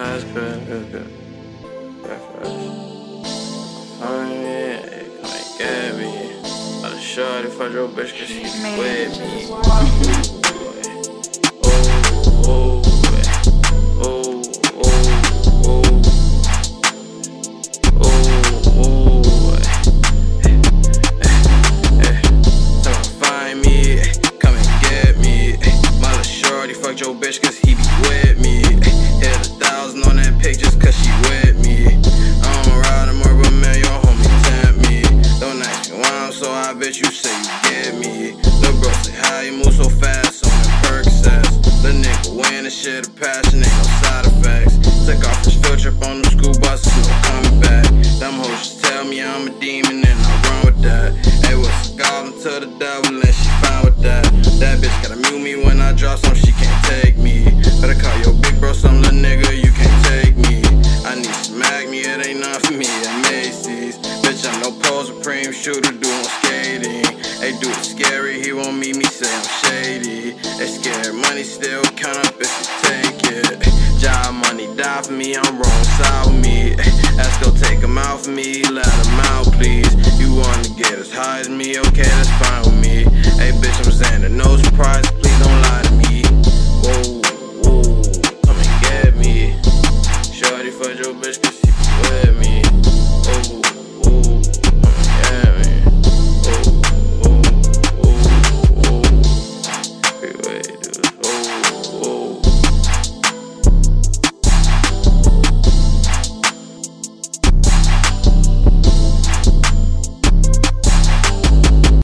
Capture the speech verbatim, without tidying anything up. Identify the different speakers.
Speaker 1: Nah, it's good, it's good. Find me, come and get me. I'll shorty fuck your bitch cause she with me. Oh, oh, oh, oh, oh, oh, oh. Come find me, come and get me. My little shorty fuck your bitch cause he be with me. Hit a thousand on that pic just cause she with me. I don't ride him more, but man, your homie tempt me. Don't ask me why I'm so high, bitch, you say you get me. Lil' bro say how you move so fast on them Percocets. Lil' nigga weighing the shit of passion, ain't no side effects. Took off his field trip on them school buses, no coming back. Them hoes just tell me I'm a demon and I run with that. Hey, what's calling to the devil and she fine with that. That bitch gotta mute me when I drop some, she can't take me. Better call your big bro some little nigga, you can't take me. I need smack me, it ain't not for me at Macy's. Bitch, I'm no pole supreme shooter doing skating. Hey, dude, it's scary, he won't meet me, say I'm shady. They scared, money still count up if you take it. Job money die for me, I'm wrong side with me. Ask go take him out for me, let him out please. You wanna get as high as me, okay, that's fine with me. Hey bitch, I'm saying that no surprise, please.